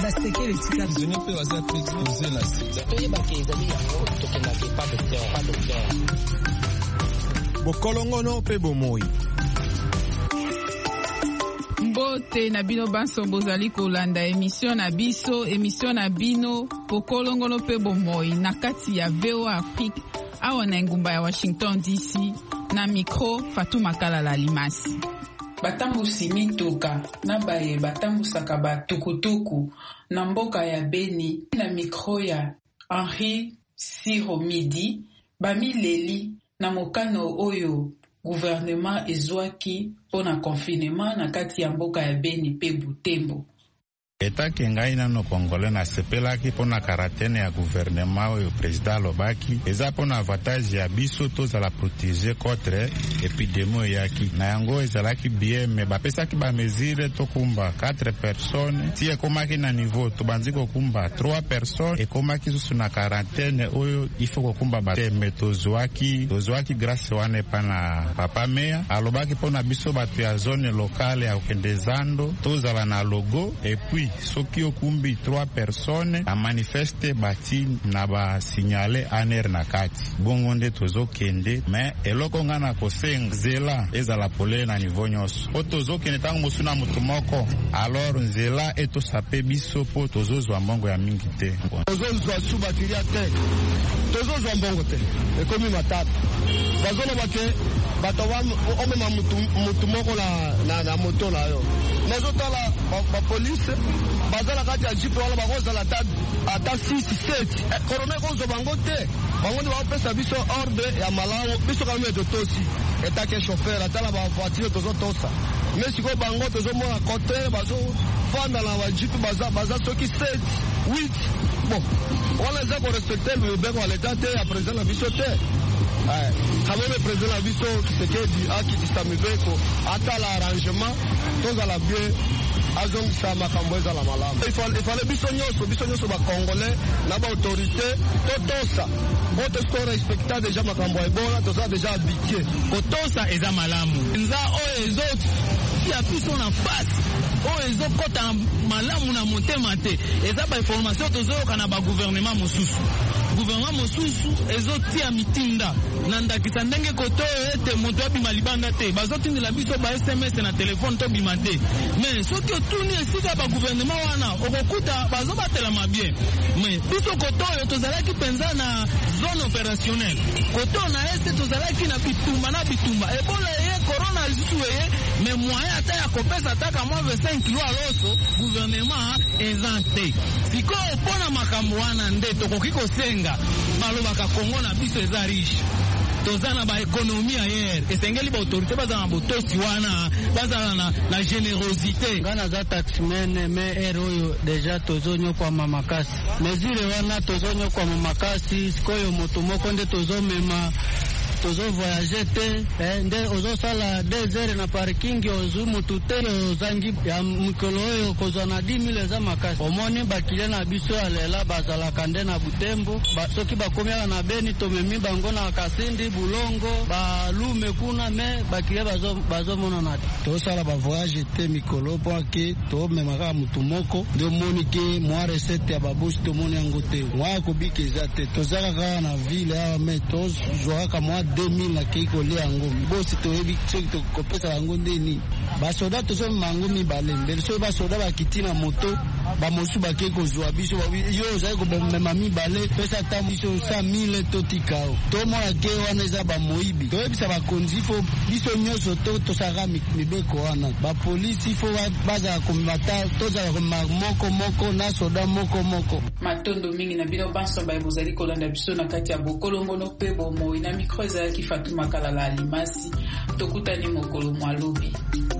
basekele tika zone pe waza exposer la sida toyeba ke ezali yango tokendaka pas docteur bokolongono pe bomoi. Mbote na bino banso bozali kolanda émission na bino bokolongono pe bomoi na kati ya VOA Afrique awa na ngumba ya Washington DC na micro Fatou Makala Limasi. Batambusi mituka na baye batambusaka batukutuku na mboka ya Beni na micro ya Henri Siromidi bamileli na mokano oyo gouvernement ezwaki pona confinement na kati ya mboka ya Beni pe Butembo. Eta kengai nano Congolais na sepelaki pona karatene ya gouvernement oyo président lobaki eza pona avantage ya biso tozala protéger contre épidémie yaki na yango ezalaki bien mais bapesaki ba mesure tokumba 4 personnes ti ekomaki na niveau tobanzi kokumba 3 personnes ekomaki susu na quarantaine oyo ifo kokumba bateme tozwaki grâce wane pana papa meya alobaki pona biso bato ya zone locale ya Okendezando tozala na logo et puis soki okumbi 3 personnes a manifeste bati na ba signale aner na kati bongo nde tozokende mais eloko nga na kosenga nzela ezala pole na niveau nyonso po tozokende ntango mosu na motu moko alors nzela etosape biso po tozozwa mbongo ya mingi te tozozwa subatiria te tozozwa mbongo te ekomi matata bazoloba ke bato omema mutu moko na moto na yo nazotala bapolisi bazala kati ya jipe wala bakozala ata 6-7 korona ekozwa bango te bango nde baopesa biso ordre ya malamu biso kami etotosi etake chauffeur atala bavoitire tozotosa mais sikoyo bango tozomona kote bazofanda na bajipe baza soki 7-8 bon wana eza korespecte mibeko ya leta te ya président na biso te kameme président na biso Tshisekedi akitisa mibeko atala arrangement tozala bien azongisa makambo ezala malamu ifale biso nyonso bakongolais na baautorité totosa po tosko respecta deja makambo ya ebola toza deja habitué kotosa eza malamu nza oyo ezotia biso na fasi oyo ezokota malamu na motema te eza bainformation tozoyoka na bagouvernement mosusu ezotia mitinda na ndakisa ndenge koto ete moto abima libanda te bazotindela biso ba SMS na telefone to bima te mais soki otuni esika bagouvernement wana okokuta bazobatela mabie mais biso koto oyo tozalaki penza na zone opérationnelle koto na este tozalaki na bitumba ebola ye corona lisusu eye mais moyen ata ya kopesa ataka mwa 25 kilo aloso gouvernement eza te sikoyo mpona makambo wana nde tokoki kosenga balobaka Kongo na biso eza riche toza na baekonomi ayer esengeli baautorité bazala na botosi wana bazala na générosité nga naza taximene me ere oyo deja tozonyokwama makasi mesure wana tozonyokwama makasi sikoyo moto moko nde tozomema tozovoyage te nde ozosala 2 heures na parking ozwi mutu te ozangi ya mikolo oyo kozwa na 10,000 eza makasi omoni bakile na biso alela bazalaka nde na Butembo soki bakomiaka na Beni tomemi bango na Kasindi Bulongo balume kuna me bakile bazomonana te tosala bavoyage te mikolo po ake tomemaka mutu moko nde omoni ke mwa recette ya babusi tomoni yango te mwa kobika eza te tozalaka na ville awa me tozwaka mwa 2000 na keiko le yango bosi toyebi soki tokopesa yango ndeni basoda tozomema yango mibale mbele soki basoda bakiti na moto bamosu bakei kozwa biso yo ozali komema mibale pesa ta biso 100,000 totikao tomona ke wana eza bamoyibi toyebisa bakonzi fo biso nyonso tosaka mibeko wana bapolisi fo bazala komata tozala komema moko na soda moko matondo mingi na bino banso baye bozali kolanda biso na kati ya bokolongono mpe bomoi na mikro ezalaki Fatou Makala Limasi tokutani mokolo mwalobi.